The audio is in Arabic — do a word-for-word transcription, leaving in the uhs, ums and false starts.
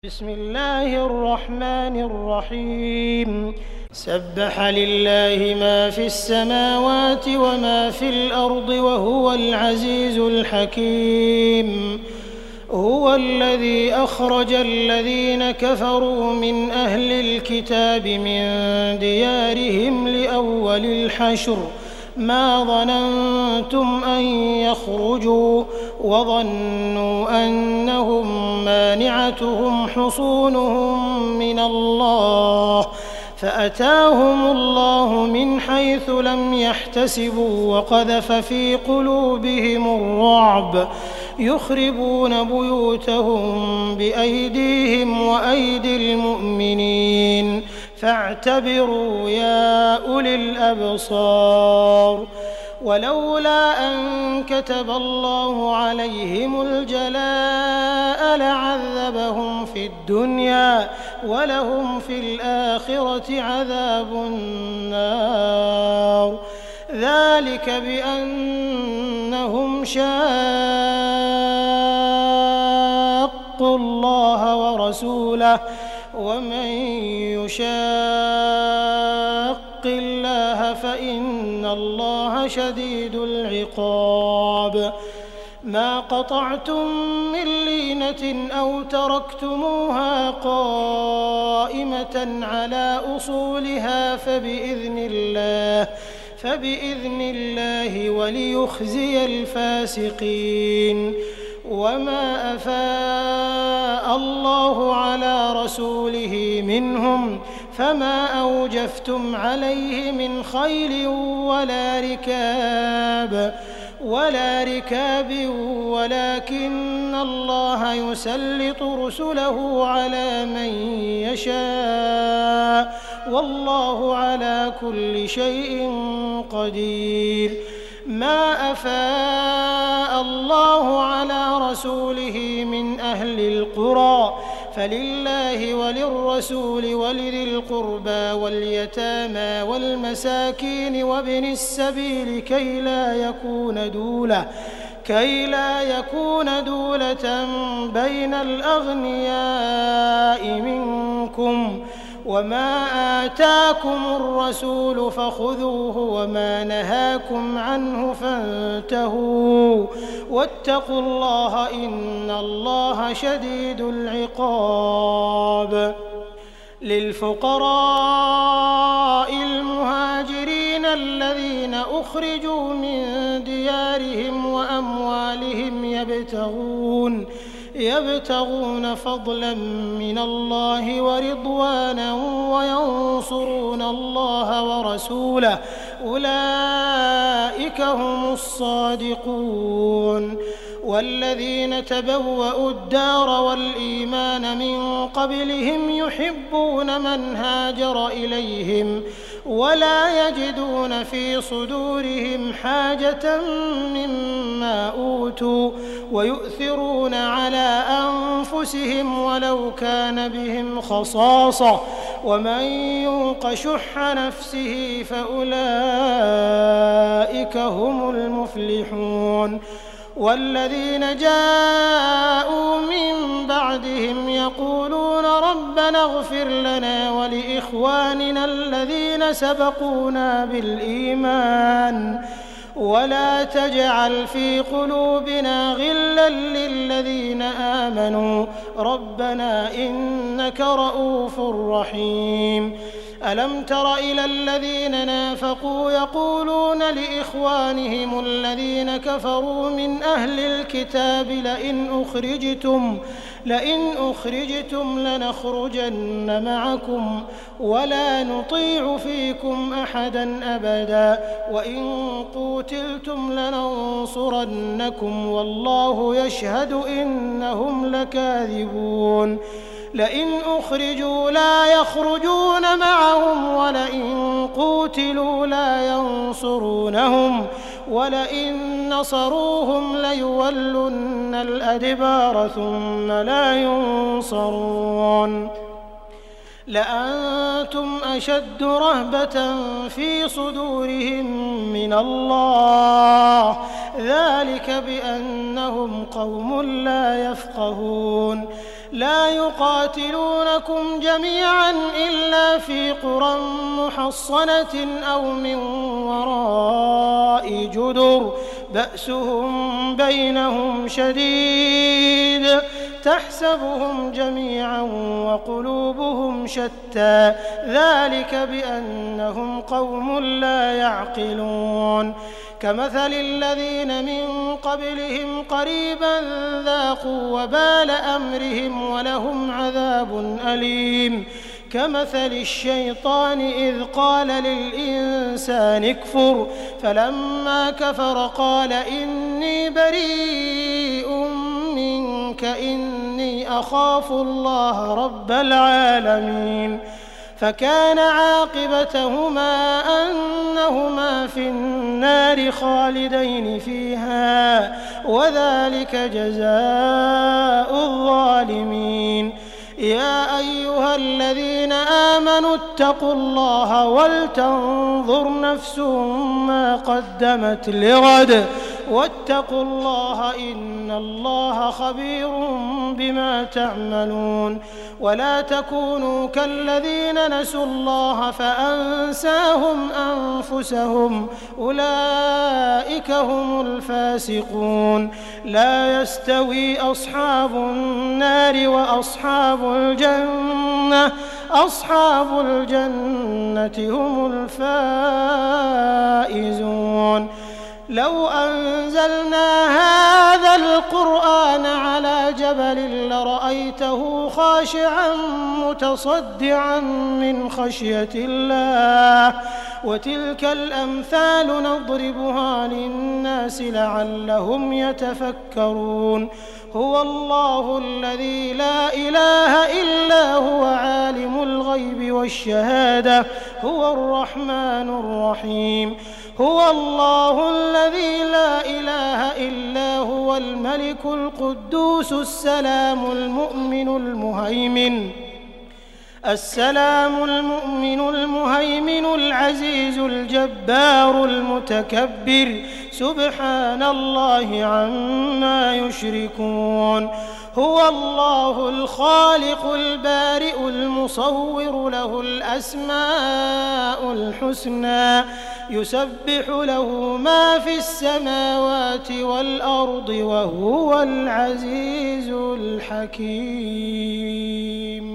بسم الله الرحمن الرحيم سبح لله ما في السماوات وما في الأرض وهو العزيز الحكيم هو الذي أخرج الذين كفروا من أهل الكتاب من ديارهم لأول الحشر ما ظننتم أن يخرجوا وظنوا أنهم مانعتهم حصونهم من الله فأتاهم الله من حيث لم يحتسبوا وقذف في قلوبهم الرعب يخربون بيوتهم بأيديهم وأيدي المؤمنين فاعتبروا يا أولي الأبصار ولولا أن كتب الله عليهم الجلاء لعذبهم في الدنيا ولهم في الآخرة عذاب النار ذلك بأنهم شاقوا الله ورسوله ومن يشاق الله فإن الله شديد العقاب ما قطعتم من لينة أو تركتموها قائمة على أصولها فبإذن الله فبإذن الله وليخزي الفاسقين وما أفاء الله على رسوله منهم فما أوجفتم عليه من خيل ولا ركاب ولا ركاب ولكن الله يسلط رسله على من يشاء والله على كل شيء قدير ما أفاء الله على رسوله من أهل القرى فلله وللرسول ولذي القربى واليتامى والمساكين وابن السبيل كي لا يكون دولة كي لا يكون دولة بين الأغنياء منكم وما آتاكم الرسول فخذوه وما نهاكم عنه فانتهوا واتقوا الله إن الله شديد العقاب للفقراء المهاجرين الذين أخرجوا من ديارهم وأموالهم يبتغون يبتغون فضلا من الله ورضوانا وينصرون الله ورسوله أولئك هم الصادقون والذين تبوأوا الدار والإيمان من قبلهم يحبون من هاجر إليهم ولا يجدون في صدورهم حاجة مما أوتوا ويؤثرون على أنفسهم ولو كان بهم خصاصة ومن يوق شح نفسه فأولئك هم المفلحون والذين جاءوا من بعدهم يقولون ربنا اغفر لنا ولإخواننا الذين سبقونا بالإيمان ولا تجعل في قلوبنا غلا للذين آمنوا ربنا إنك رؤوف رحيم ألم تر إلى الذين نافقوا يقولون لإخوانهم الذين كفروا من أهل الكتاب لئن أخرجتم لئن أخرجتم لنخرجن معكم ولا نطيع فيكم أحدا أبدا وإن قوتلتم لننصرنكم والله يشهد إنهم لكاذبون لئن أخرجوا لا يخرجون معهم ولئن قوتلوا لا ينصرونهم ولئن نصروهم ليولن الأدبار ثم لا ينصرون لأنتم أشد رهبة في صدورهم من الله ذلك بأنهم قوم لا يفقهون لا يقاتلونكم جميعا إلا في قرى محصنة أو من وراء جدر بأسهم بينهم شديد تحسبهم جميعا وقلوبهم شتى ذلك بأنهم قوم لا يعقلون كمثل الذين من قبلهم قريبا ذاقوا وبال أمرهم ولهم عذاب أليم كمثل الشيطان إذ قال للإنسان اكفر فلما كفر قال إني بريء منك إني أخاف الله رب العالمين فكان عاقبتهما أنهما في النار خالدين فيها وذلك جزاء الظالمين يا أيها الذين آمنوا اتقوا الله ولتنظر نفس ما قدمت لغد واتقوا الله إن الله خبير بما تعملون ولا تكونوا كالذين نسوا الله فأنساهم أنفسهم أولئك هم الفاسقون لا يستوي أصحاب النار وأصحاب الجنة أصحاب الجنة هم الفائزون لو أنزلنا هذا القرآن على جبل لرأيته خاشعا متصدعا من خشية الله وتلك الأمثال نضربها للناس لعلهم يتفكرون هو الله الذي لا إله إلا هو عالم الغيب والشهادة هو الرحمن الرحيم هو الله الذي لا إله إلا هو الملك القدوس السلام المؤمن المهيمن السلام المؤمن المهيمن العزيز الجبار المتكبر سبحان الله عما يشركون هو الله الخالق البارئ المصور له الأسماء الحسنى يسبح له ما في السماوات والأرض وهو العزيز الحكيم